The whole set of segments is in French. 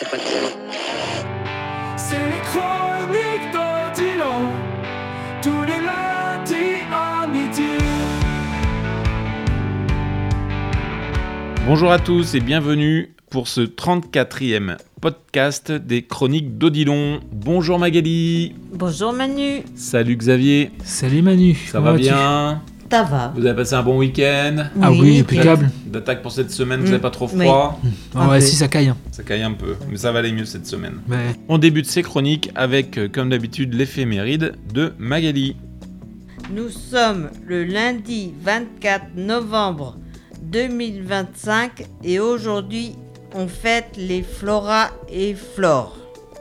bâtiment. C'est les chroniques d'Odilon, tous les lundis à midi. Bonjour à tous et bienvenue pour ce 34e podcast des chroniques d'Odilon. Bonjour Magali. Bonjour Manu. Salut Xavier. Salut Manu. Ça va bien? Ça va. Vous avez passé un bon week-end? Ah oui, impeccable. D'attaque pour cette semaine, vous n'avez pas trop froid? Ah ouais, si ça caille. Ça caille un peu, mais ça va aller mieux cette semaine. Ouais. On débute ces chroniques avec, comme d'habitude, l'éphéméride de Magali. Nous sommes le lundi 24 novembre 2025 et aujourd'hui on fête les Flora et Flore.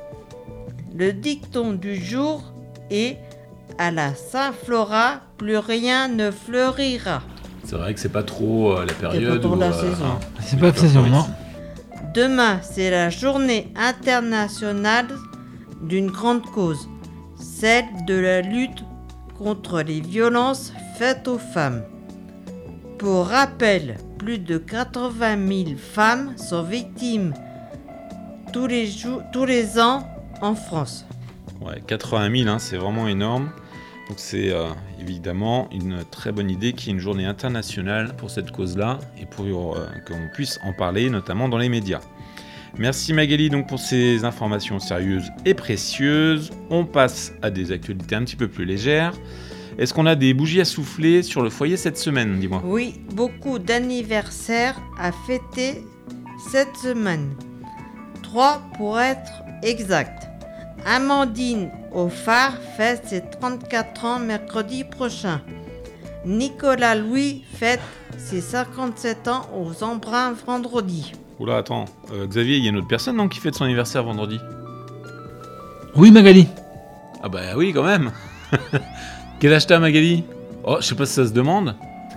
Le dicton du jour est « À la Saint-Flora, plus rien ne fleurira C'est vrai que c'est pas trop la période trop où... la saison. C'est pas la saison, non. ». Demain, c'est la journée internationale d'une grande cause, celle de la lutte contre les violences faites aux femmes. Pour rappel, plus de 80 000 femmes sont victimes tous les ans en France. Ouais, 80 000, c'est vraiment énorme. Donc c'est évidemment une très bonne idée qu'il y ait une journée internationale pour cette cause-là et pour qu'on puisse en parler, notamment dans les médias. Merci Magali donc pour ces informations sérieuses et précieuses. On passe à des actualités un petit peu plus légères. Est-ce qu'on a des bougies à souffler sur le foyer cette semaine, dis-moi? Oui, beaucoup d'anniversaires à fêter cette semaine. 3 pour être exact. Amandine au phare fête ses 34 ans mercredi prochain. Nicolas Louis fête ses 57 ans aux Embruns vendredi. Oula, attends. Xavier, il y a une autre personne non, qui fête son anniversaire vendredi? Oui, Magali. Ah bah oui, quand même. Quel âge t'as, Magali? Oh, je sais pas si ça se demande.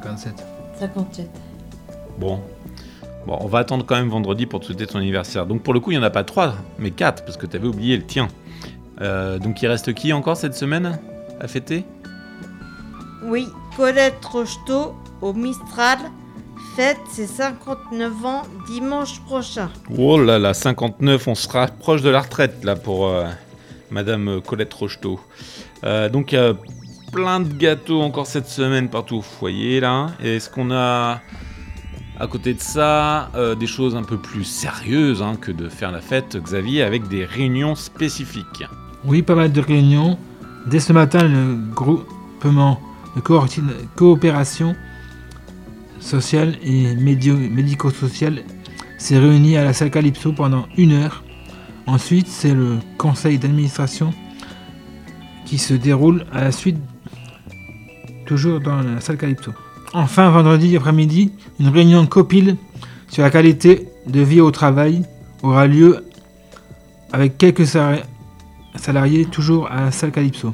57. Bon, on va attendre quand même vendredi pour te souhaiter ton anniversaire. Donc pour le coup, il n'y en a pas 3, mais 4, parce que t'avais oublié le tien. Donc il reste qui encore cette semaine à fêter? Oui, Colette Rocheteau au Mistral fête ses 59 ans dimanche prochain. Oh là là, 59, on se rapproche de la retraite là pour Madame Colette Rocheteau. Donc il y a plein de gâteaux encore cette semaine partout au foyer là. Et est-ce qu'on a à côté de ça des choses un peu plus sérieuses que de faire la fête, Xavier, avec des réunions spécifiques? Oui, pas mal de réunions. Dès ce matin, le groupement de coopération sociale et médico-sociale s'est réuni à la salle Calypso pendant 1 heure. Ensuite, c'est le conseil d'administration qui se déroule à la suite, toujours dans la salle Calypso. Enfin, vendredi après-midi, une réunion COPIL sur la qualité de vie au travail aura lieu avec quelques salariés, toujours à la salle Calypso.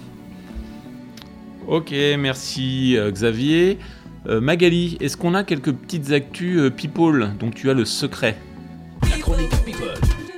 Ok, merci Xavier. Magali, est-ce qu'on a quelques petites actus people dont tu as le secret? La chronique People.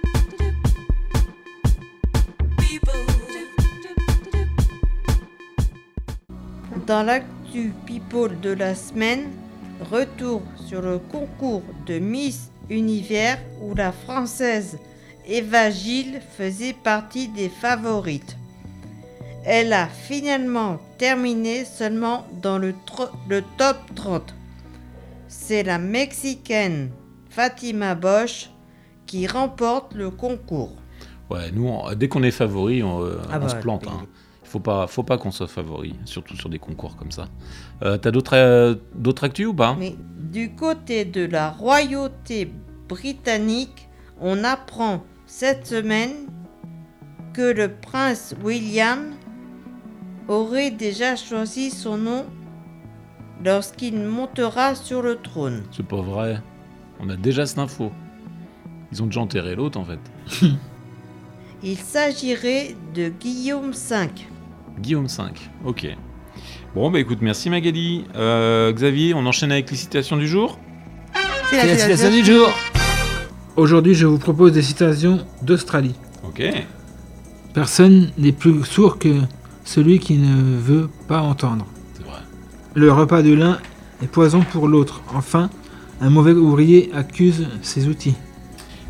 Dans l'actu People de la semaine, retour sur le concours de Miss Univers où la française Eva Gilles faisait partie des favorites. Elle a finalement terminé seulement dans le top 30. C'est la Mexicaine Fatima Bosch qui remporte le concours. Ouais, nous, dès qu'on est favori, on se plante. oui. Faut pas qu'on soit favori, surtout sur des concours comme ça. T'as d'autres actus ou pas? Mais du côté de la royauté britannique, on apprend cette semaine que le prince William aurait déjà choisi son nom lorsqu'il montera sur le trône. C'est pas vrai. On a déjà cette info. Ils ont déjà enterré l'autre en fait. Il s'agirait de Guillaume V. Guillaume V, ok. Bon bah écoute, merci Magali. Xavier, on enchaîne avec les citations du jour? C'est la citation du jour. Aujourd'hui, je vous propose des citations d'Australie. Ok. Personne n'est plus sourd que celui qui ne veut pas entendre. C'est vrai. Le repas de l'un est poison pour l'autre. Enfin, un mauvais ouvrier accuse ses outils.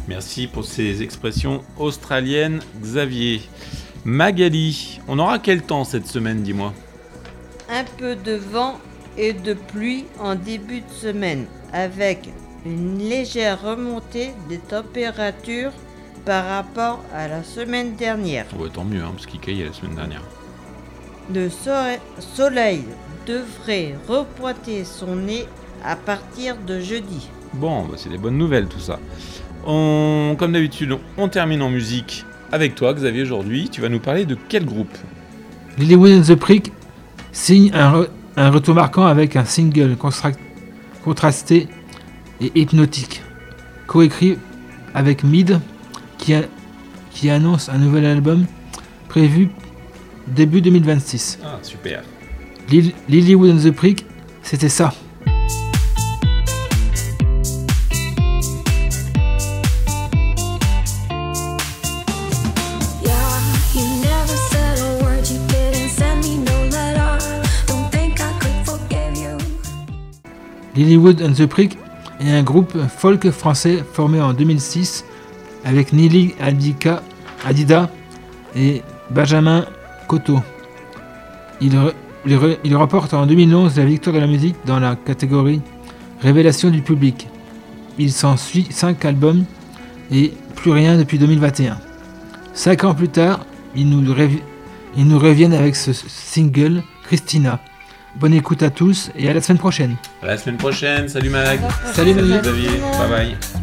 Merci pour ces expressions australiennes, Xavier. Magali, on aura quel temps cette semaine, dis-moi? Un peu de vent et de pluie en début de semaine, avec une légère remontée des températures par rapport à la semaine dernière. Ouais, tant mieux, parce qu'il caillait la semaine dernière. Le soleil devrait repointer son nez à partir de jeudi. Bon, c'est des bonnes nouvelles tout ça. Comme d'habitude, on termine en musique avec toi, Xavier, aujourd'hui. Tu vas nous parler de quel groupe? Lilywood and the Prick signe un retour marquant avec un single contrasté et hypnotique, coécrit avec Mid, qui annonce un nouvel album prévu début 2026. Ah, super. Lilywood and the Prick, c'était ça. Lilywood and the Prick est un groupe folk français formé en 2006 avec Nili Adida et Benjamin Coteau. Il remporte en 2011 la victoire de la musique dans la catégorie Révélation du public. Il s'ensuit 5 albums et plus rien depuis 2021. 5 ans plus tard, ils nous reviennent avec ce single Christina. Bonne écoute à tous et à la semaine prochaine. À la semaine prochaine, salut Mag. Salut Xavier. Bye bye.